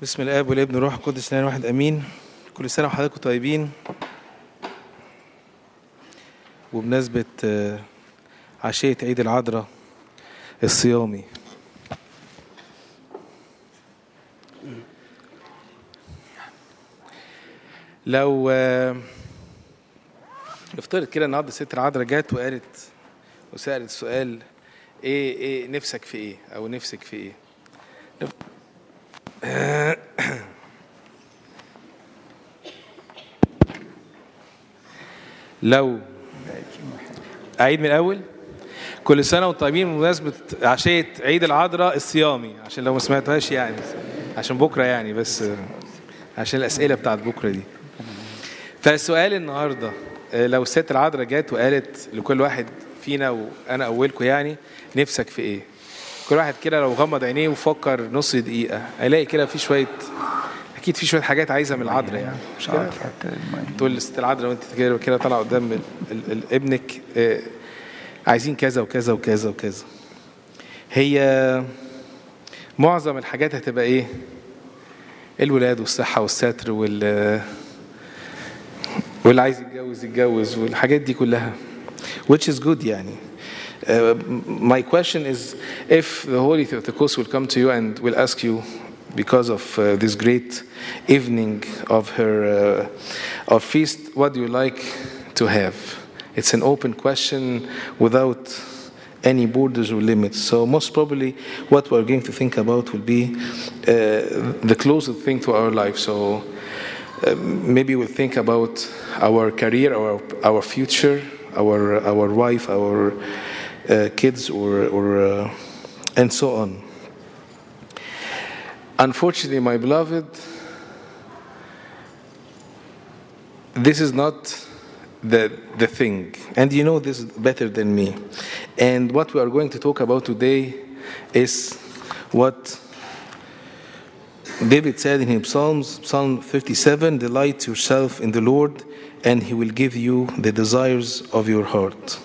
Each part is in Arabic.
بسم الآب والابن والروح القدس الإله واحد آمين. كل سنة وحضراتكم طيبين. وبمناسبة عشية عيد العذراء الصيامي، لو نفترض كده النهارده الست العذراء جت وقالت وسألت سؤال ايه نفسك في ايه او نفسك في ايه؟ لو أعيد من الأول. كل سنة وانتم طيبين بمناسبة عشية عيد العذراء الصيامي، عشان لو ما سمعتهاش يعني عشان بكرة يعني، بس عشان الأسئلة بتاعت بكرة دي. فالسؤال النهاردة، لو الست العذراء جات وقالت لكل واحد فينا وأنا أولكم يعني نفسك في إيه؟ كل واحد كده لو غمض عينيه وفكر نص دقيقة هيلاقي كده في شوية، أكيد في شوية حاجات عايزة من العذراء يعني، مش كده؟ تقول للست العذراء وأنت كده طالعة قدام ابنك عايزين كذا وكذا وكذا وكذا. هي معظم الحاجات هتبقى إيه؟ الولاد والصحة والستر واللي عايز يتجوز والحاجات دي كلها، which is good يعني. My question is, if the Holy Theotokos will come to you and will ask you, because of this great evening of her of feast, what do you like to have? It's an open question without any borders or limits. So most probably what we're going to think about will be the closest thing to our life. So maybe we'll think about our career, our future, our wife, our kids, or and so on. Unfortunately, my beloved, this is not the thing, and you know this better than me. And what we are going to talk about today is what David said in his Psalms, Psalm 57, "Delight yourself in the Lord, and He will give you the desires of your heart."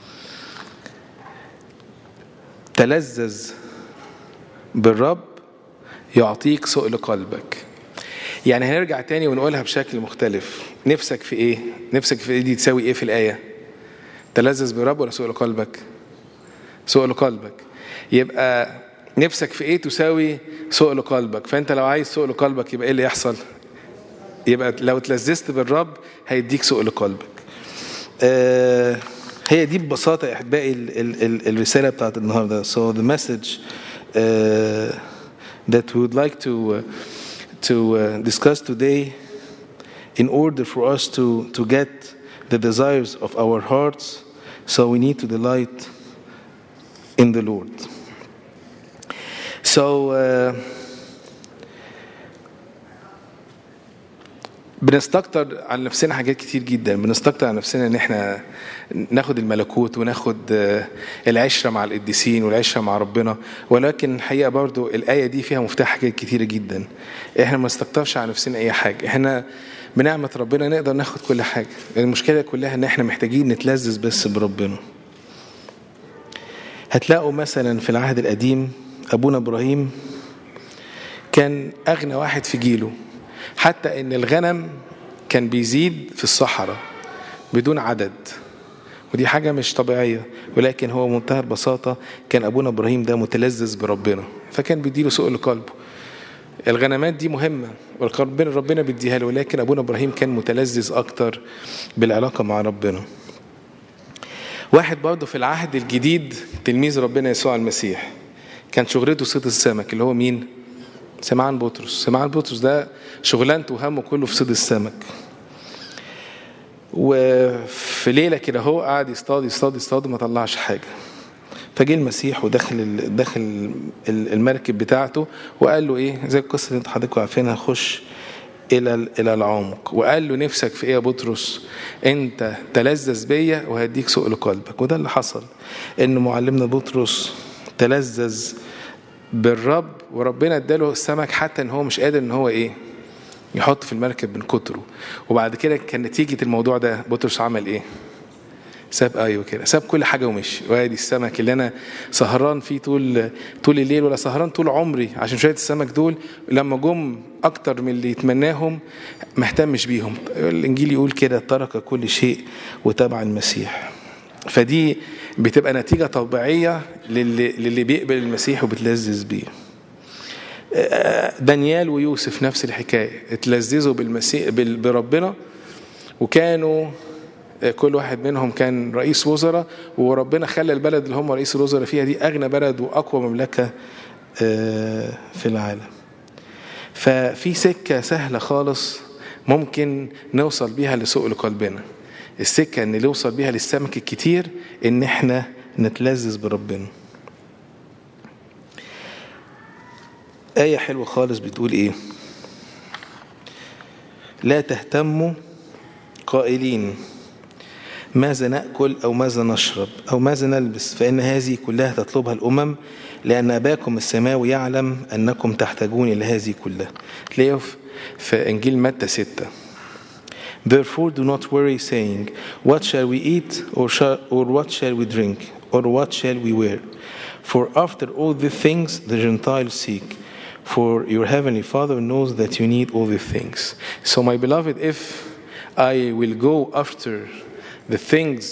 تلذذ بالرب يعطيك سؤل قلبك. يعني هنرجع تاني ونقولها بشكل مختلف. نفسك في ايه؟ نفسك في ايه دي تساوي ايه في الآية؟ تلذذ بالرب ولا سؤل قلبك؟ سؤل قلبك. يبقى نفسك في ايه تساوي سؤل قلبك. فانت لو عايز سؤل قلبك يبقى ايه اللي يحصل؟ يبقى لو تلذذت بالرب هيديك سؤل قلبك. هي دي ببساطة يا أحبائي الرسالة بتاعت النهاردة. So the message that we would like to discuss today, in order for us to get the desires of our hearts, so we need to delight in the Lord. So بنستكتر عن نفسنا حاجات كتير جدا. بنستكتر عن نفسنا ان احنا ناخد الملكوت وناخد العشرة مع القديسين والعشرة مع ربنا، ولكن الحقيقة برضو الآية دي فيها مفتاح حاجات كتيرة جدا. احنا ما نستكترش عن نفسنا اي حاجة. احنا بنعمة ربنا نقدر ناخد كل حاجة. المشكلة كلها ان احنا محتاجين نتلذذ بس بربنا. هتلاقوا مثلا في العهد القديم ابونا ابراهيم كان اغنى واحد في جيله، حتى ان الغنم كان بيزيد في الصحراء بدون عدد، ودي حاجة مش طبيعية، ولكن هو منتهى البساطة كان ابونا ابراهيم ده متلذذ بربنا، فكان بيديله سؤل قلبه. الغنمات دي مهمة ربنا بيديها له، ولكن ابونا ابراهيم كان متلذذ اكتر بالعلاقة مع ربنا. واحد برضه في العهد الجديد تلميذ ربنا يسوع المسيح كان شغلته صيد السمك، اللي هو مين؟ سمعان بطرس. سمعان بطرس ده شغلانته وهمه كله في صيد السمك. وفي ليلة كده هو قاعد يصطاد ما طلعش حاجة. فجه المسيح ودخل المركب بتاعته وقال له ايه، زي القصة اللي انت حضرتك عارفينها، خش الى العمق. وقال له نفسك في ايه يا بطرس؟ انت تلذذ بيا وهديك سؤل قلبك. وده اللي حصل، ان معلمنا بطرس تلذذ بالرب، وربنا اداله السمك حتى ان هو مش قادر ان هو ايه يحط في المركب من كتره. وبعد كده كان نتيجة الموضوع ده بطرس عمل ايه؟ ساب ايوه كده، ساب كل حاجه ومشي. وادي السمك اللي انا سهران فيه طول الليل، ولا سهران طول عمري عشان شويه السمك دول، لما جم اكتر من اللي يتمناهم ما اهتمش بيهم. الانجيل يقول كده ترك كل شيء وتبع المسيح. فدي بتبقى نتيجه طبيعيه للي بيقبل المسيح وبتلذذ بيه. دانيال ويوسف نفس الحكايه، اتلذذوا بالمسيح بربنا، وكانوا كل واحد منهم كان رئيس وزراء، وربنا خلى البلد اللي هم رئيس الوزراء فيها دي أغنى بلد وأقوى مملكة في العالم. ففي سكة سهلة خالص ممكن نوصل بيها لسؤل قلبنا. السكة ان نوصل بيها للسمك الكتير ان احنا نتلذذ بربنا. آية حلوة خالص بتقول ايه؟ لا تهتموا قائلين ماذا نأكل أو ماذا نشرب أو ماذا نلبس، فإن هذه كلها تطلبها الأمم، لأن أباكم السماوي يعلم أنكم تحتاجون إلى هذه كلها. تلاقيه في إنجيل متى 6. Therefore do not worry saying what shall we eat or what shall we drink or what shall we wear, for after all these things the Gentiles seek, for your heavenly Father knows that you need all these things. So my beloved, if I will go after the things,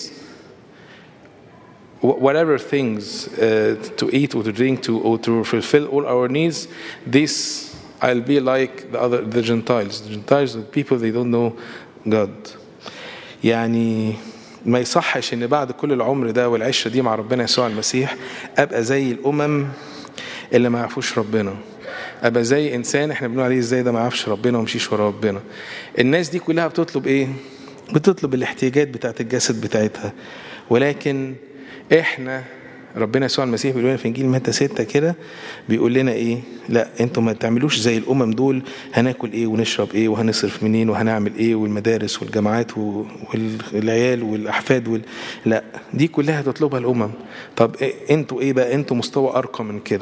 whatever things to eat or to drink or to fulfill all our needs, this I'll be like the Gentiles. The Gentiles are people, they don't know God. يعني ما يصحش ان بعد كل العمر ده والعشرة دي مع ربنا يسوع المسيح ابقى زي الامم اللي ما يعرفوش ربنا، ابقى زي انسان احنا بنقول عليه ازاي ده ما يعرفش ربنا ومشيش ورا ربنا. الناس دي كلها بتطلب ايه؟ بتطلب الاحتياجات بتاعت الجسد بتاعتها، ولكن احنا ربنا يسوع المسيح بيقول لنا في انجيل متى 6 كده، بيقول لنا ايه؟ لا انتوا ما تعملوش زي الامم دول، هناكل ايه ونشرب ايه وهنصرف منين وهنعمل ايه، والمدارس والجامعات والعيال والاحفاد لا، دي كلها تطلبها الامم. طب انتوا ايه بقى؟ انتوا مستوى ارقى من كده.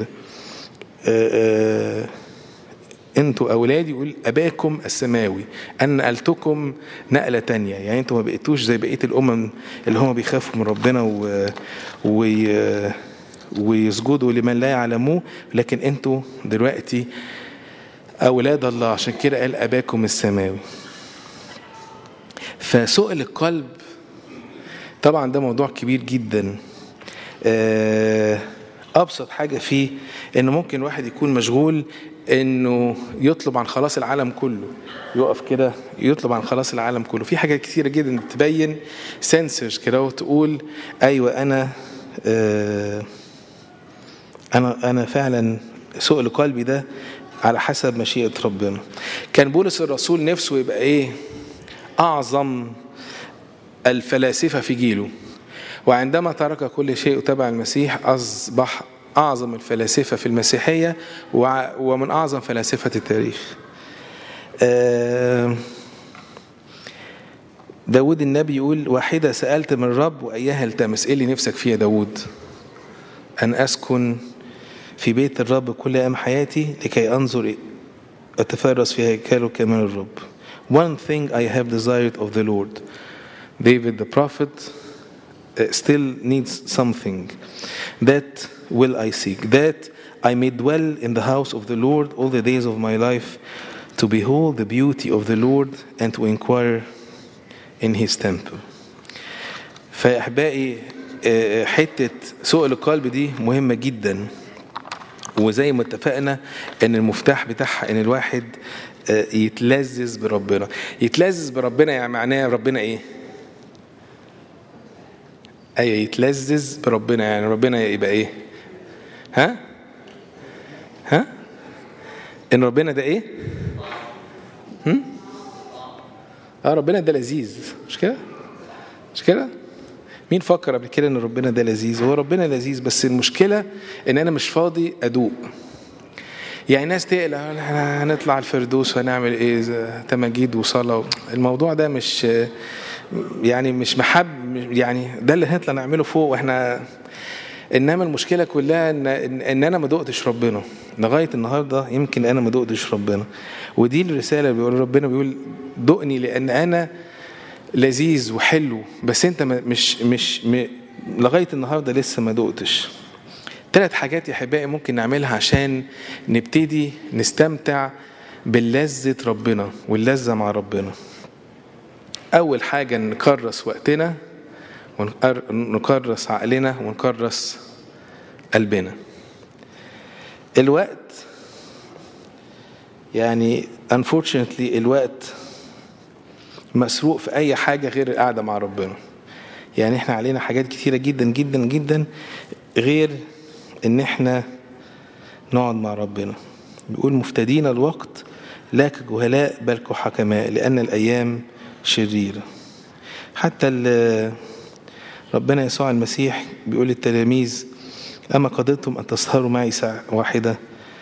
انتوا اولادي، يقول اباكم السماوي ان نقلتكم نقله تانية. يعني انتوا ما بقيتوش زي بقيه الامم اللي هم بيخافوا من ربنا ويسجدوا لمن لا يعلموه، لكن انتوا دلوقتي اولاد الله، عشان كده قال اباكم السماوي. فسؤل القلب طبعا ده موضوع كبير جدا. ابسط حاجه فيه انه ممكن واحد يكون مشغول انه يطلب عن خلاص العالم كله، يقف كده يطلب عن خلاص العالم كله. في حاجات كتيره جدا تبين سنسرز كده وتقول ايوه انا فعلا سؤل قلبي ده على حسب مشيئه ربنا. كان بولس الرسول نفسه يبقى ايه؟ اعظم الفلاسفه في جيله، وعندما ترك كل شيء وتبع المسيح أصبح أعظم الفلاسفة في المسيحية ومن أعظم فلاسفة التاريخ. داود النبي يقول واحدة سألت من الرب وإياها التمس. إيه اللي نفسك فيها داود؟ أن أسكن في بيت الرب كل أيام حياتي لكي أنظر أتفرس في هيكله كمان الرب. One thing I have desired of the Lord. David the prophet still needs something. That will I seek, that I may dwell in the house of the Lord all the days of my life, to behold the beauty of the Lord and to inquire in his temple. فأحبائي حتة سؤل القلب دي مهمة جدا، وزي ما اتفقنا ان المفتاح بتاعها ان الواحد يتلذذ بربنا. يتلذذ بربنا يعني معناه ربنا ايه؟ أي يتلذذ بربنا يعني ربنا يبقى إيه؟ ها؟ إن ربنا ده إيه؟ ربنا ده لذيذ، مش كده؟ مش كده؟ مين فكر قبل كده إن ربنا ده لذيذ؟ هو ربنا لذيذ، بس المشكلة إن أنا مش فاضي أدوق. يعني ناس تقلق هنطلع الفردوس وهنعمل إيه؟ تماجيد وصلاة. الموضوع ده مش يعني مش محب، يعني ده اللي هنطلع نعمله فوق واحنا. انما المشكله كلها ان انا ما دقتش ربنا لغايه النهارده. يمكن انا ما دقتش ربنا، ودي الرساله اللي بيقول ربنا، بيقول دقني لان انا لذيذ وحلو، بس انت مش لغاية النهاردة لسه ما دقتش. 3 حاجات يا احبائي ممكن نعملها عشان نبتدي نستمتع باللذة ربنا واللذة مع ربنا. اول حاجة نكرس وقتنا ونكرس عقلنا ونكرس قلبنا. الوقت يعني unfortunately الوقت مسروق في اي حاجة غير القعدة مع ربنا. يعني احنا علينا حاجات كتيرة جدا جدا جدا غير ان احنا نقعد مع ربنا. بيقول مفتدين الوقت لا كجهلاء بل كحكماء لان الايام شريرة. حتى ربنا يسوع المسيح بيقول للتلاميذ اما قدرتم ان تسهروا معي ساعة واحدة.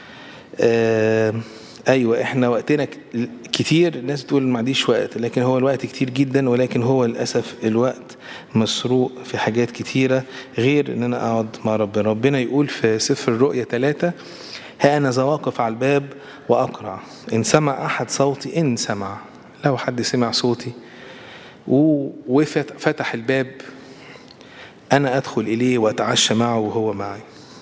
ايوه احنا وقتنا كتير. الناس بتقول ما عنديش وقت، لكن هو الوقت كتير جدا، ولكن هو للاسف الوقت مسروق في حاجات كتيره غير ان انا اقعد مع ربنا. ربنا يقول في سفر الرؤيا 3 ها انا ذا واقف على الباب واقرع ان سمع احد صوتي، ان سمع، لو حد سمع صوتي وفتح الباب انا ادخل اليه واتعشى معه وهو معي.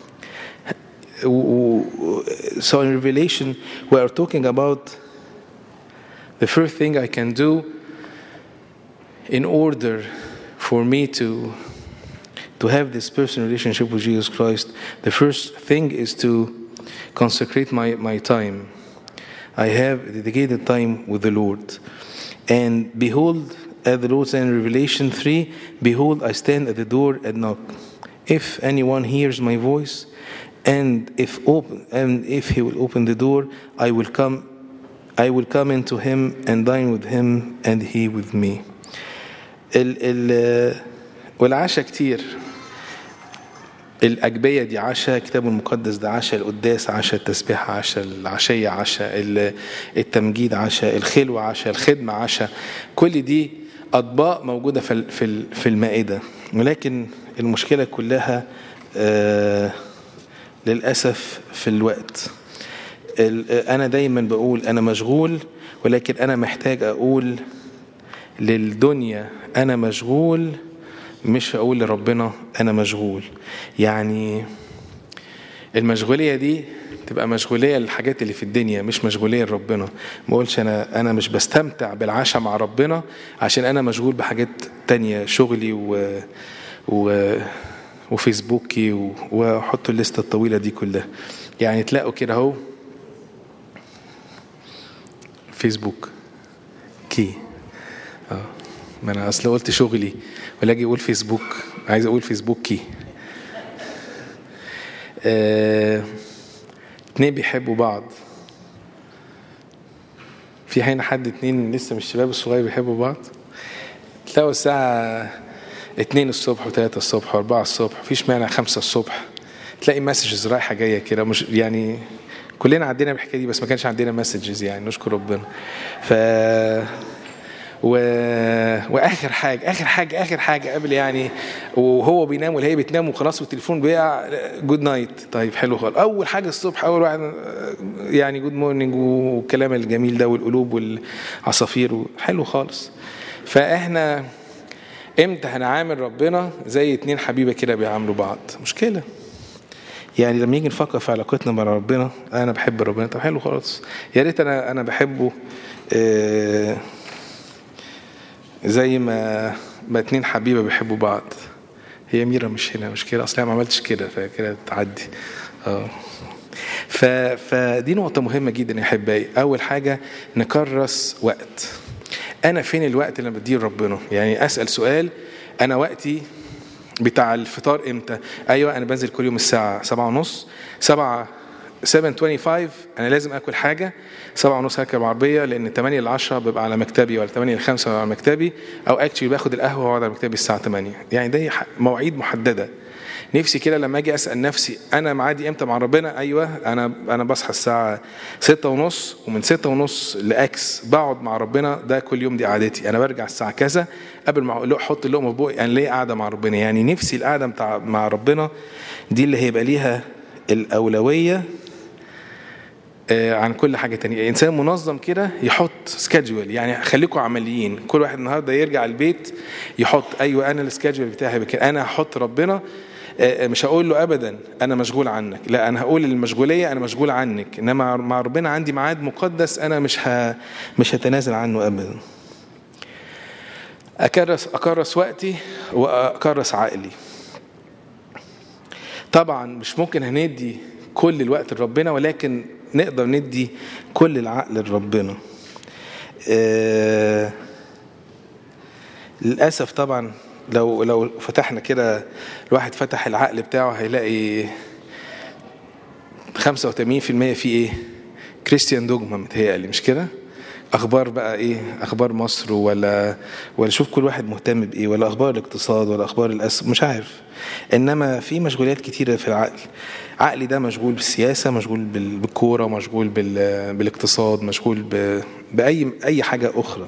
So in Revelation we are talking about the first thing I can do in order for me to have this personal relationship with Jesus Christ. The first thing is to consecrate my time. I have dedicated time with the Lord. And behold, as the Lord said in Revelation 3, behold, I stand at the door and knock. If anyone hears my voice and if he will open the door, I will come into him and dine with him and he with me. والعشاء كتير. الأجبية دي عشاء، الكتاب المقدس ده عشاء، القداس عشاء، التسبيح عشاء، العشية عشاء، التمجيد عشاء، الخلوة عشاء، الخدمة عشاء. كل دي أطباق موجودة في المائدة، ولكن المشكلة كلها للأسف في الوقت. أنا دايما بقول أنا مشغول، ولكن أنا محتاج أقول للدنيا أنا مشغول، مش أقول لربنا أنا مشغول. يعني المشغولية دي تبقى مشغولية للحاجات اللي في الدنيا، مش مشغولية لربنا. ما أقولش أنا مش بستمتع بالعشاء مع ربنا عشان أنا مشغول بحاجات تانية، شغلي وفيسبوكي وحطوا الليستة الطويلة دي كلها. يعني تلاقوا كده اهو فيسبوك كي ما انا اصلا قلت شغلي ولا اجي اقول فيسبوك، عايز اقول فيسبوكي. 2 بيحبوا بعض. في هنا حد 2 لسه من الشباب الصغير بيحبوا بعض؟ تلاقوا الساعة 2 الصبح و3 الصبح و4 الصبح، مفيش مانع 5 الصبح تلاقي مسجز رايحة جاية كده. مش يعني كلنا عندنا بالحكاية دي، بس ما كانش عندنا مسجز، يعني نشكر ربنا. واخر حاجه قبل يعني وهو بينام ولا هي بتنام وخلاص والتليفون بيقع، جود نايت. طيب حلو خالص. اول حاجه الصبح اول واحد يعني جود مورنينج والكلام الجميل ده والقلوب والعصافير، حلو خالص. فاحنا امتى هنعامل ربنا زي 2 حبيبه كده بيعاملوا بعض؟ مشكله. يعني لما يجي نفكر في علاقتنا مع ربنا، انا بحب ربنا، طب حلو خالص، يا ريت انا بحبه زي ما 2 حبيبه بيحبوا بعض. هي ميرا مش هنا، مش كده اصلا، ما عملتش كده فكده تعدي. فدي نقطه مهمه جدا يا احبائي. اول حاجه نكرس وقت. انا فين الوقت اللي بديه ربنا؟ يعني اسال سؤال، انا وقتي بتاع الفطار امتى؟ ايوه انا بنزل كل يوم الساعه 7:30 7:25 انا لازم اكل حاجه. 7:30 هركب العربيه، لان 8 ل 10 ببقى على مكتبي، ولا 8 ل 5 ببقى على مكتبي، او اكشلي باخد القهوه واقعد على مكتبي الساعه 8. يعني ده مواعيد محدده. نفسي كده لما اجي اسال نفسي انا معادي امتى مع ربنا، ايوه انا بصحى الساعه 6:30 ومن 6:30 لاكس بقعد مع ربنا. ده كل يوم دي عادتي. انا برجع الساعه كذا قبل ما احط اللقمه في بوقي، انا ليه قاعده مع ربنا. يعني نفسي القعده مع ربنا دي اللي هيبقى ليها الاولويه عن كل حاجة تانية. إنسان منظم كده يحط سكادجول، يعني خليكم عمليين. كل واحد النهاردة يرجع البيت يحط أيوة أنا السكادجول بتاعي بكده، أنا هحط ربنا. مش هقول له أبدا أنا مشغول عنك، لا أنا هقول المشغولية أنا مشغول عنك، إنما مع ربنا عندي ميعاد مقدس أنا مش هتنازل عنه أبدا. أكرس وقتي وأكرس عقلي. طبعا مش ممكن هندي كل الوقت لربنا، ولكن نقدر ندي كل العقل لربنا. للأسف طبعا لو فتحنا كده، الواحد فتح العقل بتاعه هيلاقي 85% فيه ايه؟ كريستيان دوجما متهيألي، مش كده؟ اخبار بقى ايه؟ اخبار مصر ولا شوف كل واحد مهتم بايه، ولا اخبار الاقتصاد ولا اخبار الاسم، مش عارف. انما في مشغوليات كتيره في العقل. عقلي ده مشغول بالسياسه، مشغول بالكوره، مشغول بالاقتصاد، مشغول باي حاجه اخرى.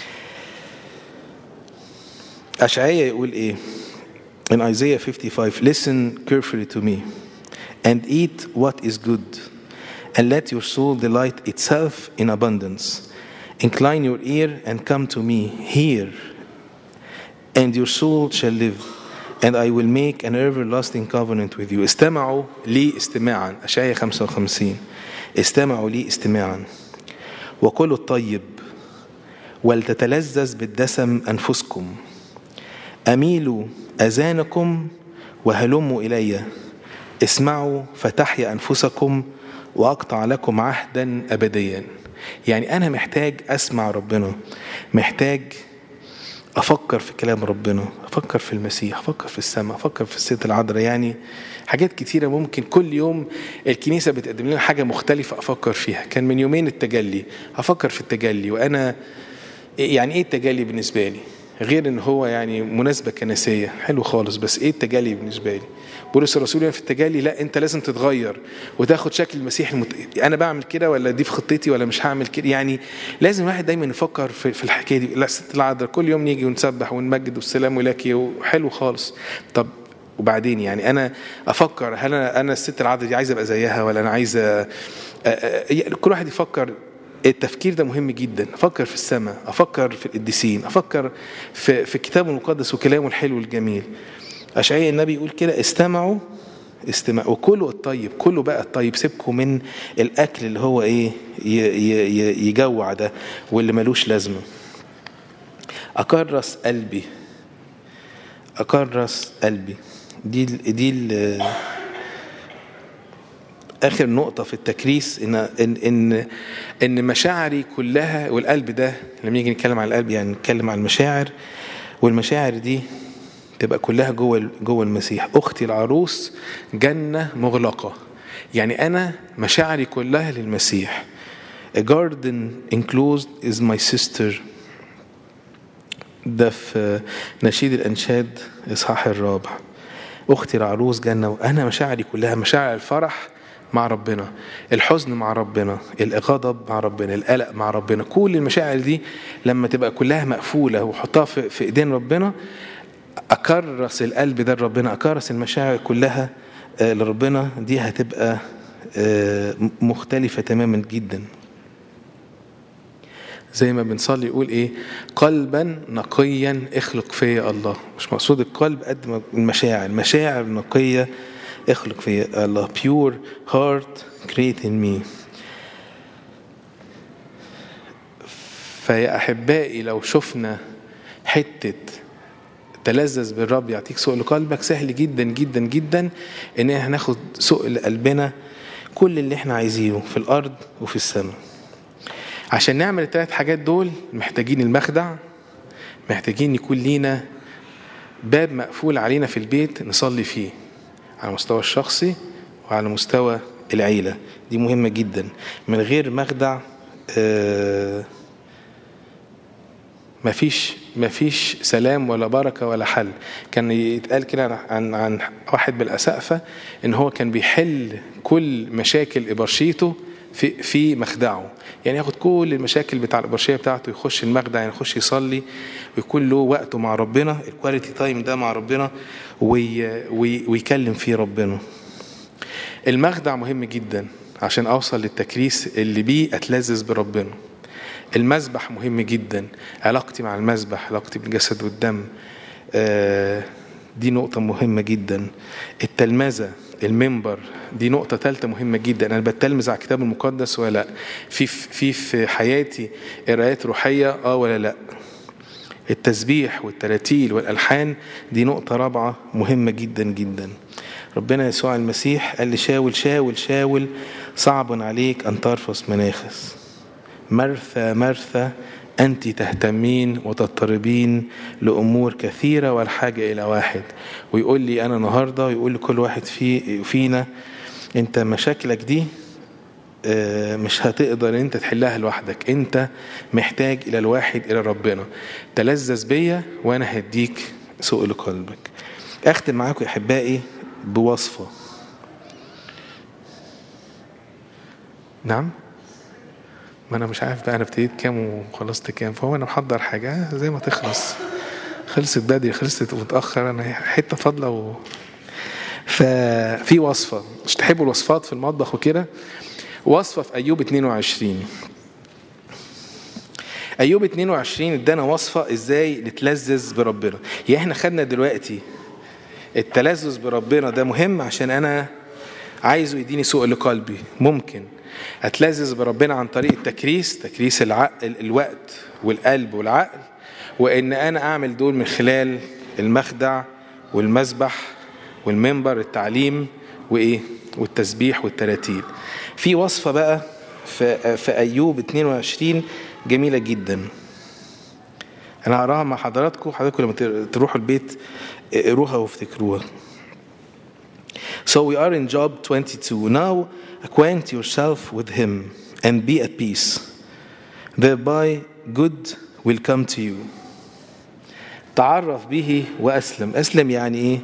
أشعياء يقول ايه in Isaiah 55: listen carefully to me and eat what is good and let your soul delight itself in abundance. Incline your ear and come to me, hear, and your soul shall live, and I will make an everlasting covenant with you. استمعوا لي استماعا. أشعياء 55. استمعوا لي استماعا وكلوا الطيب ولتتلذذ بالدسم أنفسكم. أميلوا أذانكم وهلموا إلي، اسمعوا فتحيا أنفسكم وأقطع لكم عهدا أبديا. يعني أنا محتاج أسمع ربنا، محتاج أفكر في كلام ربنا، أفكر في المسيح، أفكر في السماء، أفكر في الست العذراء. يعني حاجات كتيرة ممكن كل يوم الكنيسة بتقدم لنا حاجة مختلفة أفكر فيها. كان من يومين التجلي، أفكر في التجلي، وأنا يعني إيه التجلي بالنسبة لي؟ غير ان هو يعني مناسبة كنسية حلو خالص، بس ايه التجلي بالنسبة لي؟ بولس الرسول في التجلي لا انت لازم تتغير وتاخد شكل المسيح انا بعمل كده ولا دي في خطتي ولا مش هعمل كده. يعني لازم الواحد دايما يفكر في الحكاية دي. لا ست العذراء كل يوم نيجي ونسبح ونمجد والسلام لك وحلو خالص. طب وبعدين يعني انا افكر هل انا الست العذراء دي عايزه ابقى زيها ولا انا عايزه كل واحد يفكر. التفكير ده مهم جدا. افكر في السماء، افكر في القديسين، افكر في الكتاب المقدس وكلامه الحلو الجميل. اشعياء النبي يقول كده استمعوا وكلوا الطيب. كلوا بقى الطيب، سيبكم من الاكل اللي هو ايه يجوع ده واللي ملوش لازمه. اكرس قلبي، اكرس قلبي. دي آخر نقطة في التكريس إن مشاعري كلها، والقلب ده لما نيجي نتكلم عن القلب يعني نتكلم عن المشاعر، والمشاعر دي تبقى كلها جوه المسيح. أختي العروس جنة مغلقة، يعني أنا مشاعري كلها للمسيح. A garden enclosed is my sister. ده في نشيد الأنشاد إصحاح 4. أختي العروس جنة، وأنا مشاعري كلها مشاعر الفرح مع ربنا، الحزن مع ربنا، الغضب مع ربنا، القلق مع ربنا. كل المشاعر دي لما تبقى كلها مقفولة وحطها في ايدين ربنا، أكرس القلب ده لربنا، أكرس المشاعر كلها لربنا، دي هتبقى مختلفة تماما جدا. زي ما بنصلي يقول ايه؟ قلبا نقيا اخلق فيا الله. مش مقصود القلب قد ما المشاعر، مشاعر نقية اخلق فيا الله. pure heart create in me. فيا أحبائي لو شفنا حتة تلذذ بالرب يعطيك سؤل قلبك، سهل جدا جدا جدا ان احنا ناخد سؤل قلبنا كل اللي احنا عايزينه في الارض وفي السماء. عشان نعمل الثلاث حاجات دول محتاجين المخدع، محتاجين يكون لينا باب مقفول علينا في البيت نصلي فيه على المستوى الشخصي وعلى مستوى العيلة. دي مهمة جدا. من غير مخدع مفيش سلام ولا بركة ولا حل. كان يتقال كده عن واحد بالأسقفة ان هو كان بيحل كل مشاكل إبرشيته في مخدعه. يعني ياخد كل المشاكل بتاع الإبرشية بتاعته يخش المخدع، يعني يخش يصلي ويكون له وقته مع ربنا، الكواليتي تايم ده مع ربنا، ويكلم فيه ربنا. المخدع مهم جدا عشان أوصل للتكريس اللي بيه أتلذذ بربنا. المسبح مهم جدا، علاقتي مع المسبح، علاقتي بالجسد والدم، دي نقطة مهمة جدا. التلمذة، المنبر، دي نقطة ثالثة مهمة جدا. أنا بتلمذ على الكتاب المقدس ولا لا؟ في حياتي قراءات روحية ولا لا؟ التسبيح والتراتيل والألحان دي نقطة رابعة مهمة جدا جدا. ربنا يسوع المسيح قال لي شاول شاول شاول صعب عليك أن ترفس مناخس، مرثى مرثى أنت تهتمين وتضطربين لأمور كثيرة والحاجة إلى واحد. ويقول لي أنا النهاردة، يقول لكل واحد فينا أنت مشاكلك دي مش هتقدر أنت تحلها لوحدك، أنت محتاج إلى الواحد، إلى ربنا. تلذذ بيا وأنا هديك سوء لقلبك. أختم معاكم يا أحبائي بوصفة. نعم، ما أنا مش عارف بقى أنا ابتديت كام وخلصت كام، فهو أنا محضر حاجة زي ما تخلص، خلصت بدري خلصت متأخر، أنا حتة فاضلة ففي وصفة. مش تحبوا الوصفات في المطبخ وكده؟ وصفة في أيوب 22. أيوب 22 ادانا وصفة إزاي نتلذذ بربنا. يعني إحنا خدنا دلوقتي التلذذ بربنا ده مهم عشان أنا عايزه يديني سوء لقلبي. ممكن أتلذذ بربنا عن طريق التكريس، تكريس الوقت والقلب والعقل، وإن أنا أعمل دول من خلال المخدع والمسبح والمنبر، التعليم والتسبيح والتراتيل. في وصفة بقى في أيوب 22 جميلة جدا، أنا هقراها مع حضراتكم لما تروحوا البيت اقروها وافتكروها. So we are in Job 22. Now acquaint yourself with him and be at peace. Thereby good will come to you. تعرف به وأسلم. أسلم يعني إيه؟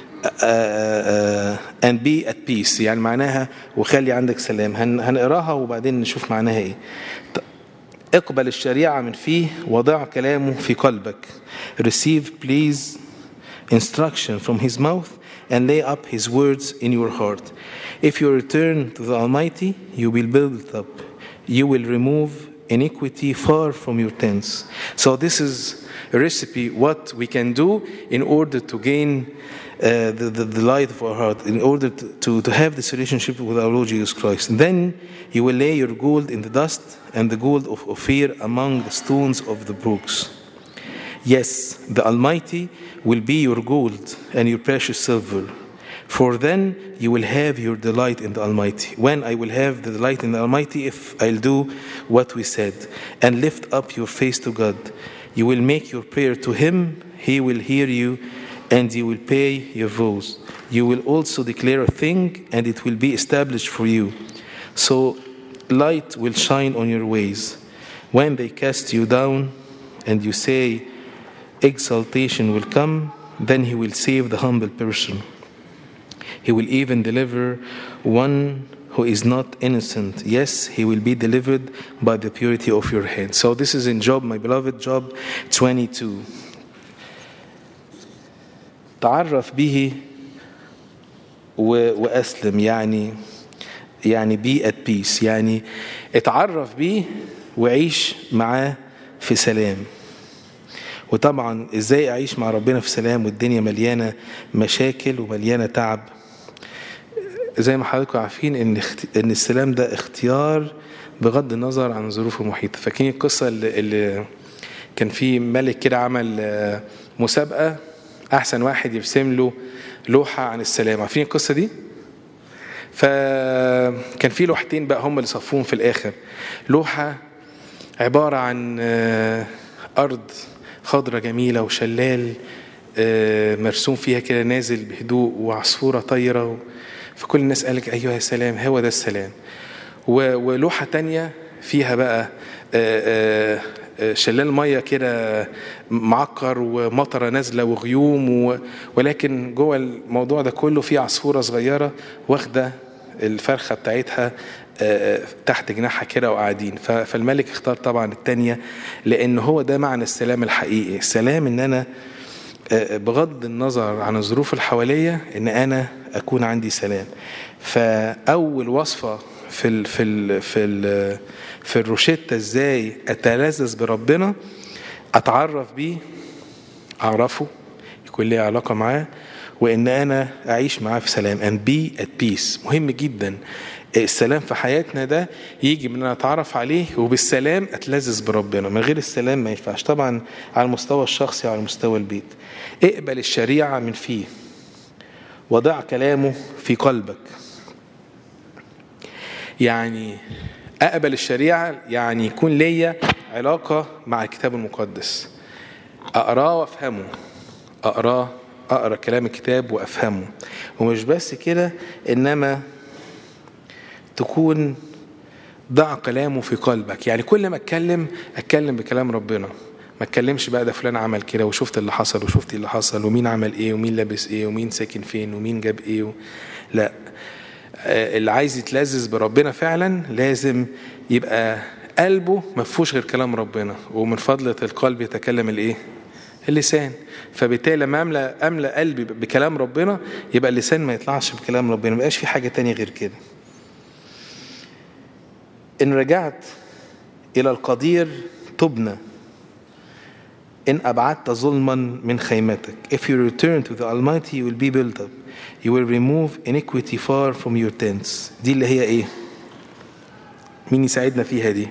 and be at peace يعني معناها وخلي عندك سلام. هنقراها وبعدين نشوف معناها إيه. اقبل الشريعة من فيه وضع كلامه في قلبك. Receive please instruction from his mouth and lay up his words in your heart. If you return to the Almighty, you will build up. You will remove iniquity far from your tents. So this is a recipe what we can do in order to gain the light of our heart, in order to have this relationship with our Lord Jesus Christ. Then you will lay your gold in the dust and the gold of Ophir among the stones of the brooks. Yes, the Almighty will be your gold and your precious silver. For then you will have your delight in the Almighty. When I will have the delight in the Almighty, if I'll do what we said and lift up your face to God, you will make your prayer to Him, He will hear you, and you will pay your vows. You will also declare a thing, and it will be established for you. So light will shine on your ways. When they cast you down, and you say, exaltation will come, then He will save the humble person. He will even deliver one who is not innocent. Yes, he will be delivered by the purity of your hand. So this is in Job, my beloved, Job 22. تعرف به وأسلم يعني be at peace، يعني اتعرف به وعيش معاه في سلام. وطبعا ازاي اعيش مع ربنا في سلام والدنيا مليانة مشاكل ومليانة تعب؟ زي ما حضراتكم عارفين ان السلام ده اختيار بغض النظر عن الظروف المحيطة. فاكرين القصة اللي كان في ملك كده عمل مسابقة احسن واحد يرسم له لوحة عن السلام. عارفين القصة دي؟ فكان في لوحتين بقى هم اللي صفوهم في الاخر. لوحة عبارة عن ارض خضرة جميلة وشلال مرسوم فيها كده نازل بهدوء وعصفورة طايرة، فكل الناس قالك أيها السلام، هو ده السلام. ولوحة تانية فيها بقى شلال مية كده معكر ومطرة نازلة وغيوم، ولكن جوه الموضوع ده كله في عصفورة صغيرة واخدة الفرخة بتاعتها تحت جناحها كده وقاعدين. فالملك اختار طبعا التانية، لأن هو ده معنى السلام الحقيقي. السلام إن أنا بغض النظر عن الظروف الحوالية إن أنا أكون عندي سلام. فأول وصفة في الروشتة ازاي اتلذذ بربنا، اتعرف بيه، اعرفه، يكون لي علاقة معاه، وان انا اعيش معاه في سلام and be at peace. مهم جدا السلام في حياتنا ده يجي من أن أتعرف عليه، وبالسلام أتلذذ بربنا. من غير السلام ما ينفعش، طبعا على المستوى الشخصي وعلى مستوى البيت. اقبل الشريعة من فيه وضع كلامه في قلبك. يعني أقبل الشريعة يعني يكون ليا علاقة مع الكتاب المقدس، أقراه وأفهمه، أقرأ كلام الكتاب وأفهمه. ومش بس كده، إنما تكون ضع كلامه في قلبك. يعني كل ما أتكلم بكلام ربنا، ما أتكلمش بقى ده فلان عمل كده وشفت اللي حصل وشفت اللي حصل ومين عمل إيه ومين لابس إيه ومين ساكن فين ومين جاب إيه لا. اللي عايز يتلذذ بربنا فعلا لازم يبقى قلبه ما فيهوش غير كلام ربنا، ومن فضلة القلب يتكلم الإيه؟ اللسان. فبالتالي لما أملأ قلبي بكلام ربنا، يبقى اللسان ما يطلعش بكلام ربنا، ما يبقاش في حاجة تانية غير كده. إن رجعت إلى القدير تبنى، إن أبعدت ظلما من خيمتك. If you return to the Almighty you will be built up. You will remove iniquity far from your tents. دي اللي هي إيه؟ مين يساعدنا فيها دي؟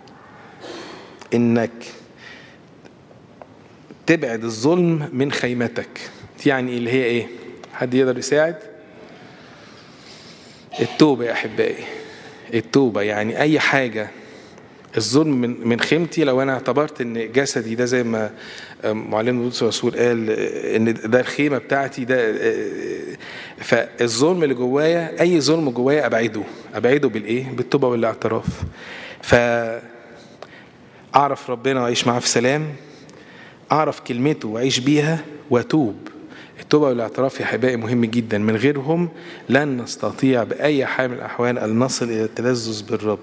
إنك تبعد الظلم من خيمتك. يعني اللي هي إيه؟ حد يقدر يساعد؟ التوبة يا أحبائي. التوبة يعني أي حاجة الظلم من خيمتي. لو أنا اعتبرت إن جسدي ده زي ما معلم بولس الرسول قال إن ده الخيمة بتاعتي ده، فالظلم اللي جوايا، أي ظلم جوايا أبعده بالإيه؟ بالتوبة والاعتراف. فأعرف ربنا وأعيش معاه في سلام، أعرف كلمته وأعيش بيها وأتوب. التوبة والاعتراف يا حبائي مهم جدا، من غيرهم لن نستطيع بأي حال من الأحوال أن نصل إلى التلذذ بالرب.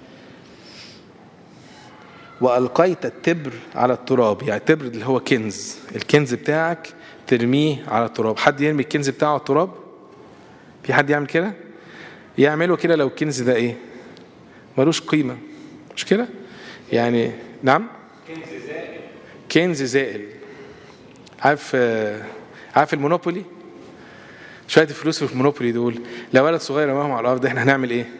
وألقيت التبر على التراب. يعني التبر اللي هو كنز، الكنز بتاعك ترميه على التراب. حد يرمي الكنز بتاعه على التراب؟ في حد يعمل كده؟ يعمله كده لو الكنز ده إيه؟ ملوش قيمة، مش كده؟ يعني نعم؟ كنز زائل. عارف المونوبولي؟ شوية الفلوس في المونوبولي دول لو ولد صغير رماهم على الأرض احنا هنعمل ايه؟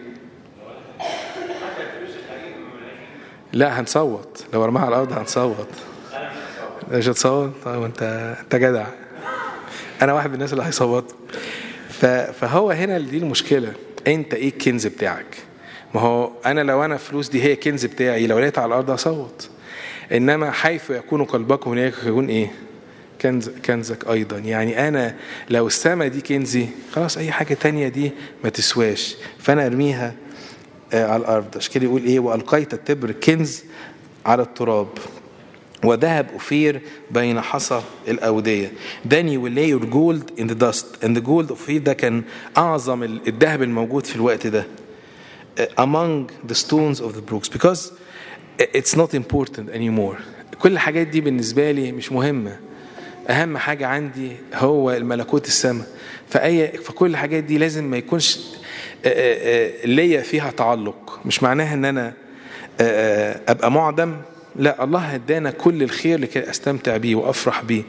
لا هنصوت. لو رماها على الأرض هنصوت. مش هتصوت؟ طيب انت جدع. انا واحد من الناس اللي هيصوت. فهو هنا دي المشكلة. انت ايه الكنز بتاعك؟ ما هو انا لو انا فلوس دي هي الكنز بتاعي، لو لقيتها على الأرض هصوت. انما حيث يكون قلبكم هناك يكون ايه؟ كنزك أيضا. يعني أنا لو السماء دي كنزي، خلاص أي حاجة تانية دي ما تسواش، فأنا أرميها على الأرض. عشان كده يقول إيه؟ وألقيت التبر كنز على التراب وذهب أفير بين حصى الأودية. Then you will lay your gold in the dust. And the gold أفير ده كان أعظم الذهب الموجود في الوقت ده among the stones of the brooks because it's not important anymore. كل الحاجات دي بالنسبة لي مش مهمة. أهم حاجة عندي هو الملكوت السماء. فكل الحاجات دي لازم ما يكونش ليا فيها تعلق. مش معناها ان انا ابقى معدم، لا، الله هدانا كل الخير لكي استمتع بيه وافرح بيه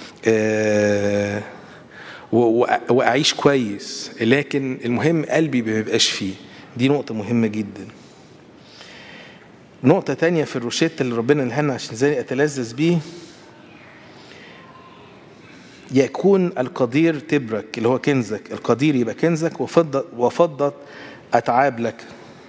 واعيش كويس، لكن المهم قلبي ما يبقاش فيه. دي نقطة مهمة جدا. نقطة تانية في الروشيت اللي ربنا لهنا عشان ازاي اتلذذ بيه، يكون القدير تبرك اللي هو كنزك. القدير يبقى كنزك وفضة أتعاب لك.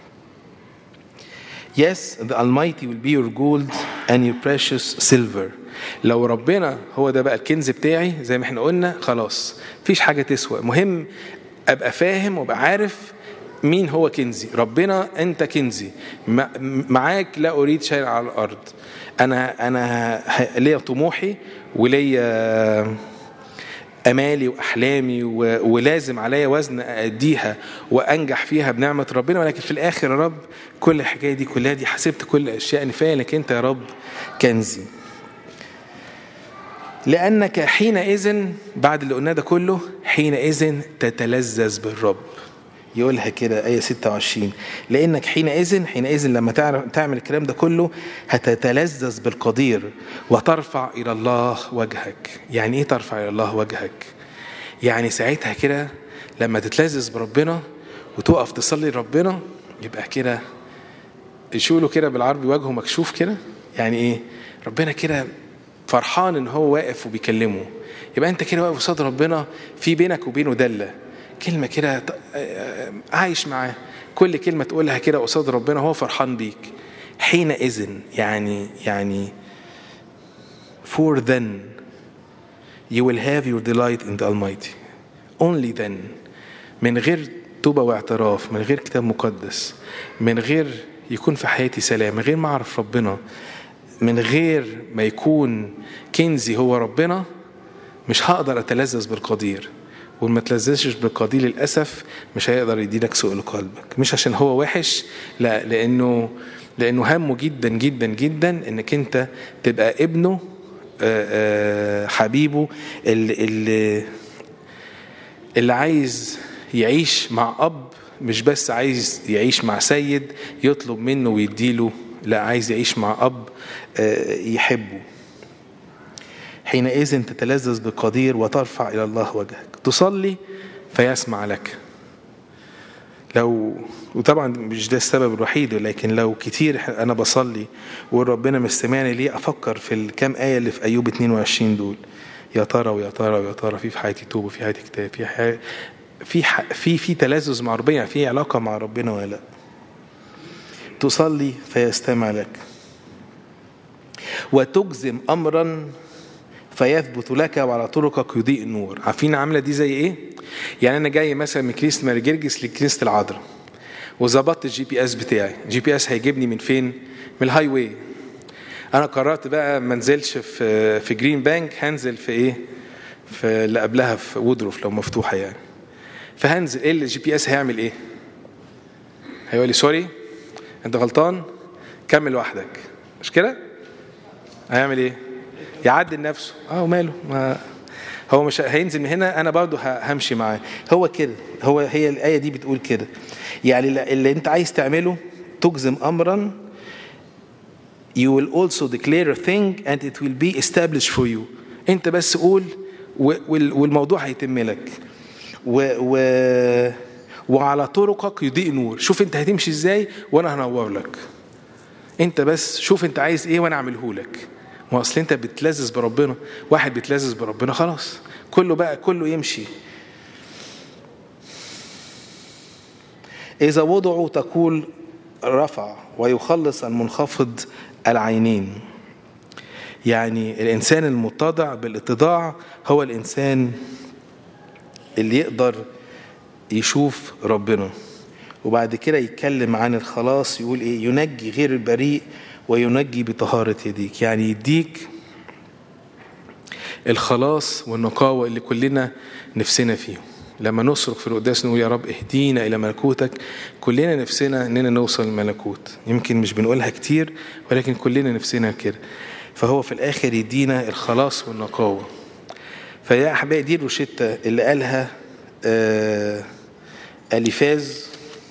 Yes, the Almighty will be your gold and your precious silver. لو ربنا هو ده بقى الكنز بتاعي زي ما احنا قلنا، خلاص مفيش حاجة تسوى. مهم أبقى فاهم وأبقى عارف مين هو كنزي. ربنا أنت كنزي، معاك لا أريد شيء على الأرض. أنا ليا طموحي وليا أمالي وأحلامي ولازم عليا وزن أديها وأنجح فيها بنعمة ربنا، ولكن في الآخر يا رب كل الحكاية دي كلها دي حسبت كل أشياء نفاية لك أنت يا رب كنزي. لأنك حينئذ بعد اللي قلنا ده كله حينئذ تتلذذ بالرب. يقولها كده آية 26: لأنك حينئذ لما تعمل الكلام ده كله هتتلذذ بالقدير وترفع إلى الله وجهك. يعني إيه ترفع إلى الله وجهك؟ يعني ساعتها كده لما تتلذذ بربنا وتقف تصلي لربنا يبقى كده يشوله كده بالعربي وجهه مكشوف كده. يعني إيه؟ ربنا كده فرحان إن هو واقف وبيكلمه. يبقى أنت كده واقف قصاد ربنا في بينك وبينه دلة، كلمة كده عايش معاه، كل كلمة تقولها كده قصاد ربنا هو فرحان بيك. حينئذ يعني for then you will have your delight in the Almighty. only then. من غير توبة واعتراف، من غير كتاب مقدس، من غير يكون في حياتي سلام، من غير ما أعرف ربنا، من غير ما يكون كنزي هو ربنا، مش هقدر أتلذذ بالقدير. وما تلذذش بالقدير للأسف مش هيقدر يديلك سؤل قلبك. مش عشان هو وحش، لا، لأنه همه جدا جدا جدا إنك أنت تبقى ابنه، حبيبه اللي عايز يعيش مع أب، مش بس عايز يعيش مع سيد يطلب منه ويديله، لا، عايز يعيش مع أب يحبه. حينئذ تتلذذ بالقدير وترفع إلى الله وجهك. تصلي فيسمع لك. وطبعا مش ده السبب الوحيد، ولكن لو كتير أنا بصلي وربنا مستمعني ليه، أفكر في الكام آية اللي في أيوب 22 دول. يا ترى ويا ترى ويا ترى في حياتي توبة، في حياتي كتاب، في تلذذ مع ربنا، في علاقة مع ربنا ولا لا. تصلي فيستمع لك. وتجزم أمرا فيثبت لك وعلى طرقك يضيء النور. عارفين عاملة دي زي ايه؟ يعني انا جاي مثلا من كنيسة ماري جرجس لكنيسة العذراء وظبطت الGPS بتاعي. GPS هيجيبني من فين؟ من الهاي واي. انا قررت بقى ما انزلش في جرين بانك، هنزل في ايه؟ في اللي قبلها في وودروف لو مفتوحة يعني. فهنزل ايه الGPS هيعمل ايه؟ هيقول لي سوري انت غلطان، كمل وحدك. مش كده؟ هيعمل ايه؟ يعدل نفسه. وماله، ما هو مش هينزل من هنا، انا برضو همشي معاه. هو كده، هي الآية دي بتقول كده. يعني اللي انت عايز تعمله تجزم امرا، you will also declare a thing and it will be established for you. انت بس قول والموضوع هيتم لك. وعلى طرقك يضيء نور. شوف انت هتمشي ازاي وانا هنور لك. انت بس شوف انت عايز ايه وانا اعمله لك. ما اصل انت بتلذذ بربنا، واحد بيتلذذ بربنا خلاص كله يمشي. إذا وضعوا تقول رفع ويخلص المنخفض العينين. يعني الإنسان المتضع بالاتضاع هو الإنسان اللي يقدر يشوف ربنا. وبعد كده يتكلم عن الخلاص، يقول إيه؟ ينجي غير البريء وينجي بطهارة يديك. يعني يديك الخلاص والنقاوة اللي كلنا نفسنا فيه. لما نصرخ في القداس نقول يا رب اهدينا إلى ملكوتك، كلنا نفسنا إننا نوصل للملكوت. يمكن مش بنقولها كتير ولكن كلنا نفسنا كده. فهو في الآخر يدينا الخلاص والنقاوة. فيا أحبائي دي الروشتة اللي قالها أليفاز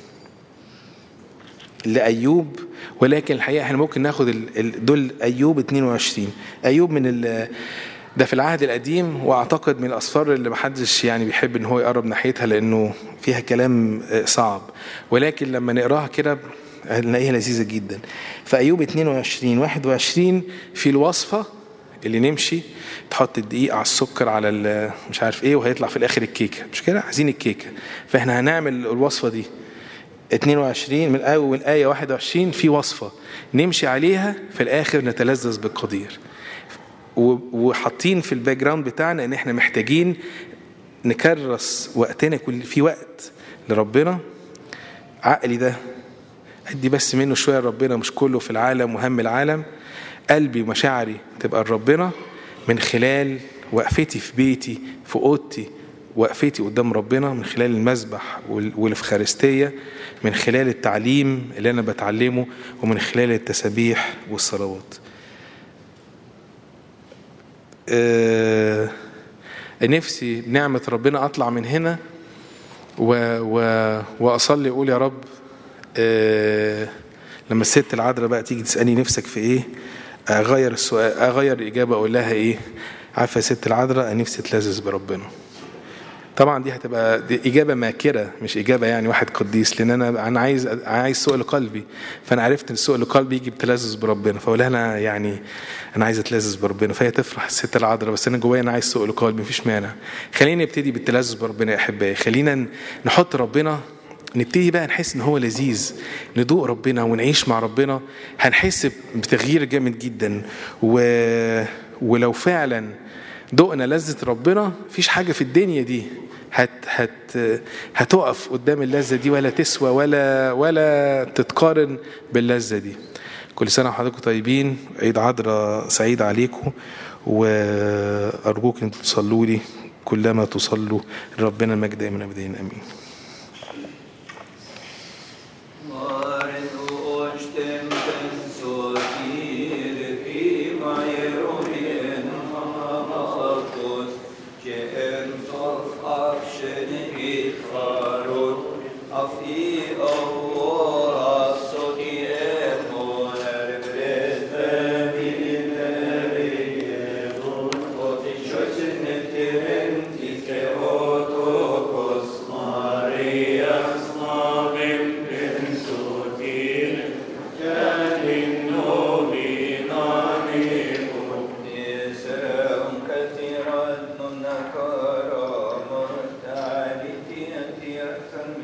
لأيوب. ولكن الحقيقة احنا ممكن ناخد دول أيوب 22. أيوب ده في العهد القديم، واعتقد من الأسفار اللي محدش يعني بيحب ان هو يقرب ناحيتها لأنه فيها كلام صعب، ولكن لما نقراها كده هنلاقيها لذيذة جدا. فأيوب 22:21 في الوصفة اللي نمشي تحط الدقيق على السكر على مش عارف ايه وهيطلع في الآخر الكيكة. مش كده؟ عايزين الكيكة. فاحنا هنعمل الوصفة دي 22 من الآية 21 في وصفة نمشي عليها في الآخر نتلذذ بالقدير. وحاطين في الباك جراوند بتاعنا ان احنا محتاجين نكرس وقتنا كل في وقت لربنا. عقلي ده ادي بس منه شوية لربنا، مش كله في العالم وهم العالم. قلبي ومشاعري تبقى لربنا من خلال وقفتي في بيتي، في اوضتي، وقفتي قدام ربنا، من خلال المسبح والإفخارستية، من خلال التعليم اللي أنا بتعلمه، ومن خلال التسبيح والصلوات. نفسي نعمة ربنا أطلع من هنا واصلي اقول يا رب لما الست العذراء بقى تيجي تسالني نفسك في ايه، اغير السؤال، اغير الاجابه، اقول لها ايه؟ عارفه يا ست العذراء نفسي اتلذذ بربنا. طبعا دي هتبقى دي اجابه ماكره، مش اجابه يعني واحد قديس، لان انا عايز سؤل قلبي، فانا عرفت ان سؤل قلبي يجي بتلذذ بربنا، فاقول انا يعني انا عايز اتلذذ بربنا، فهي تفرح الست العذراء، بس انا جوايا انا عايز سؤل قلبي، مفيش مانع. خلينا نبتدي بالتلذذ بربنا يا احبائي، خلينا نحط ربنا، نبتدي بقى نحس ان هو لذيذ، ندوق ربنا ونعيش مع ربنا، هنحس بتغيير جامد جدا. ولو فعلا دقنا لذة ربنا، مفيش حاجة في الدنيا دي هتقف قدام اللذة دي، ولا تسوى ولا تتقارن باللذة دي. كل سنة وحضراتكم طيبين، عيد عذراء سعيد عليكم، وأرجوك أن تصلوا لي كلما تصلوا ربنا المجد من أبدين. أمين.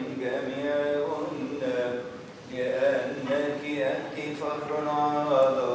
فخر على